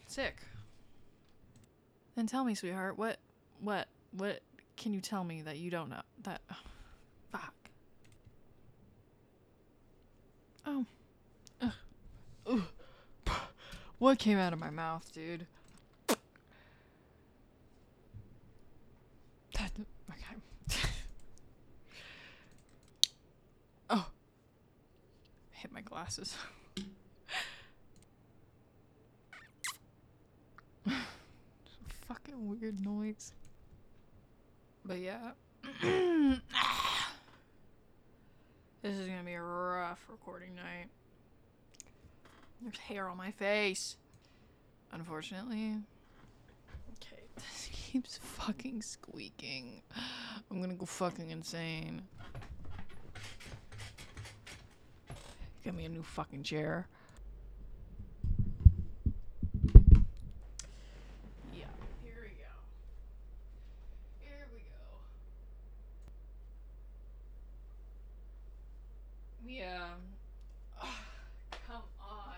Sick. Then tell me, sweetheart, what can you tell me that you don't know? That, fuck. Oh. Ugh. Ugh. What came out of my mouth, dude? That, okay. Oh. Hit my glasses. Fucking weird noise. But yeah. This is gonna be a rough recording night. There's hair on my face. Unfortunately. Okay, this keeps fucking squeaking. I'm gonna go fucking insane. Get me a new fucking chair. Yeah, here we go. Here we go. Yeah. Come on.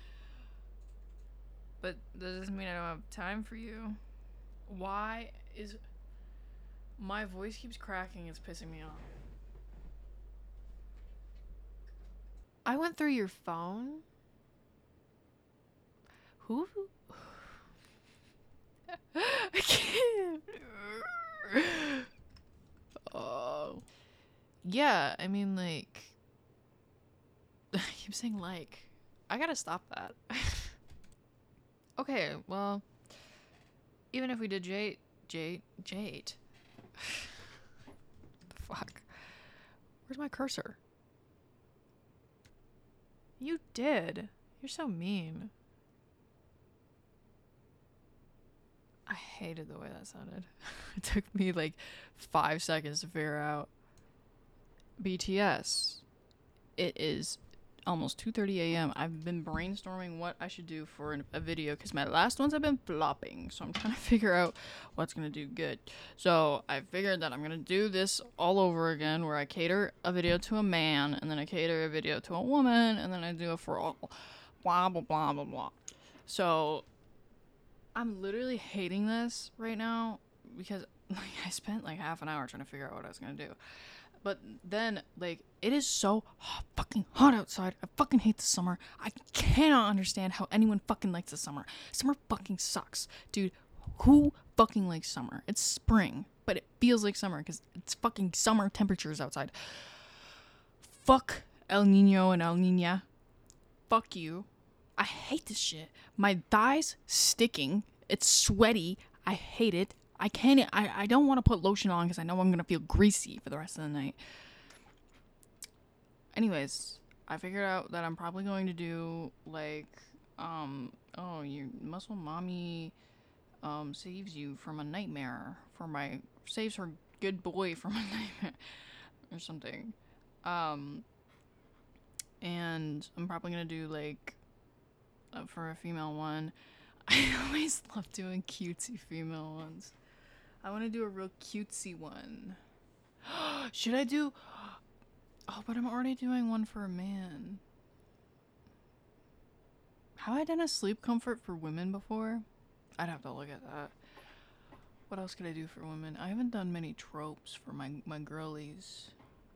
But does this mean I don't have time for you? Why is my voice keeps cracking? It's pissing me off. I went through your phone? Who? I can't. Oh. Yeah, I mean, like. I keep saying like. I gotta stop that. Okay, well. Even if we did Jade. Fuck. Where's my cursor? You did. You're so mean. I hated the way that sounded. It took me like 5 seconds to figure out. BTS. It is almost 2:30 a.m. I've been brainstorming what I should do for a video because my last ones have been flopping. So I'm trying to figure out what's going to do good. So I figured that I'm going to do this all over again where I cater a video to a man and then I cater a video to a woman and then I do it for all. Blah, blah, blah, blah, blah. So I'm literally hating this right now because like, I spent like half an hour trying to figure out what I was going to do. But then, like, it is so fucking hot outside. I fucking hate the summer. I cannot understand how anyone fucking likes the summer. Summer fucking sucks. Dude, who fucking likes summer? It's spring, but it feels like summer because it's fucking summer temperatures outside. Fuck El Nino and El Nina. Fuck you. I hate this shit. My thighs sticking. It's sweaty. I hate it. I can't. I don't want to put lotion on because I know I'm gonna feel greasy for the rest of the night. Anyways, I figured out that I'm probably going to do like, oh, your muscle mommy, saves you from a nightmare. Saves her good boy from a nightmare, or something. And I'm probably gonna do like, for a female one. I always love doing cutesy female ones. I want to do a real cutesy one. Should I do... Oh, but I'm already doing one for a man. Have I done a sleep comfort for women before? I'd have to look at that. What else could I do for women? I haven't done many tropes for my girlies.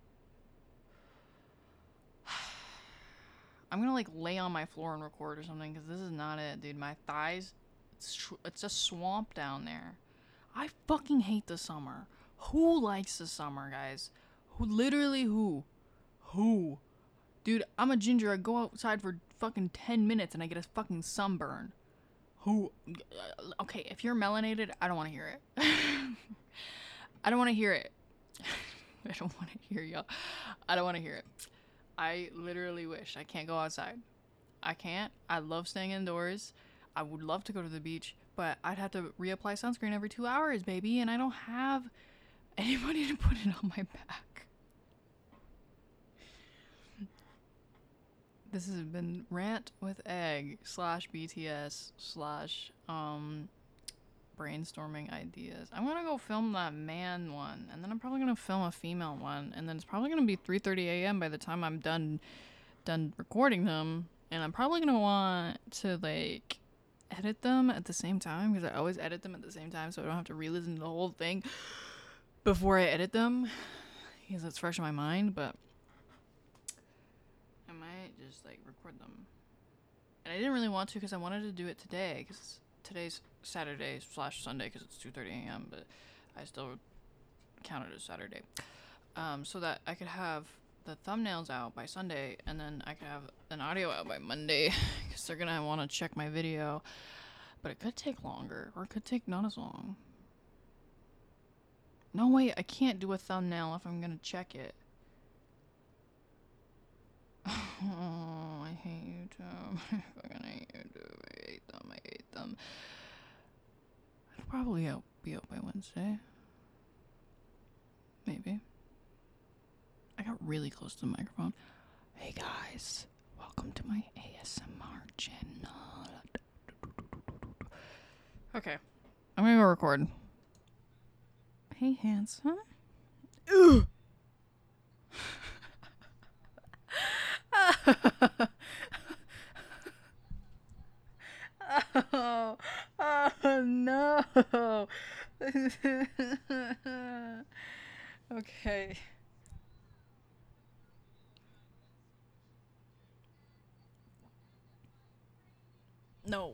I'm gonna like lay on my floor and record or something because this is not it, dude. My thighs, it's a swamp down there. I fucking hate the summer. Who likes the summer, guys? Who? Dude, I'm a ginger. I go outside for fucking 10 minutes and I get a fucking sunburn. Who? Okay, if you're melanated, I don't want to hear it. I don't want to hear it. I don't want to hear y'all. I don't want to hear it. I literally wish I can't go outside. I can't. I love staying indoors. I would love to go to the beach, but I'd have to reapply sunscreen every 2 hours, baby, and I don't have anybody to put it on my back. This has been Rant with Egg / BTS / brainstorming ideas. I'm gonna go film that man one, and then I'm probably gonna film a female one, and then it's probably gonna be 3:30 a.m. by the time I'm done recording them, and I'm probably gonna want to like edit them at the same time, because I always edit them at the same time so I don't have to re-listen to the whole thing before I edit them, because it's fresh in my mind. But I might just like record them, and I didn't really want to because I wanted to do it today, because today's Saturday / Sunday, because it's 2:30 a.m. but I still count it as Saturday, so that I could have the thumbnails out by Sunday, and then I could have an audio out by Monday, because they're gonna want to check my video. But it could take longer, or it could take not as long. No, wait, I can't do a thumbnail if I'm gonna check it. Oh, I hate YouTube. I fucking hate YouTube. I hate them. I hate them. It'll probably be out by Wednesday. Maybe. I got really close to the microphone. Hey guys, welcome to my ASMR channel. Okay, I'm gonna go record. Hey, handsome. Ugh. Oh no. Okay. No,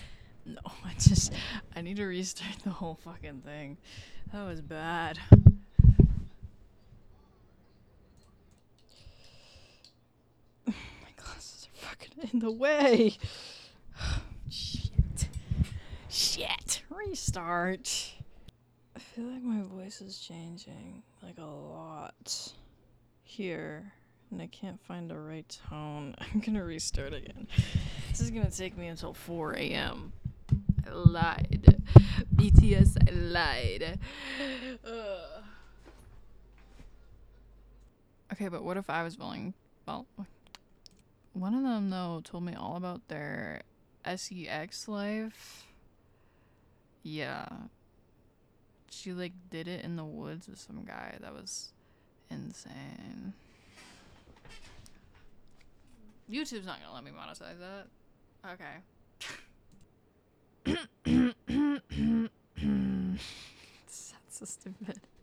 I need to restart the whole fucking thing. That was bad. My glasses are fucking in the way. Shit. Restart. I feel like my voice is changing, like a lot here, and I can't find the right tone. I'm gonna restart again. This is gonna take me until 4 a.m. I lied. BTS, I lied. Okay, but what if I was willing? Well, one of them, though, told me all about their sex life. Yeah. She, like, did it in the woods with some guy. That was insane. YouTube's not gonna let me monetize that. Okay. That's so stupid.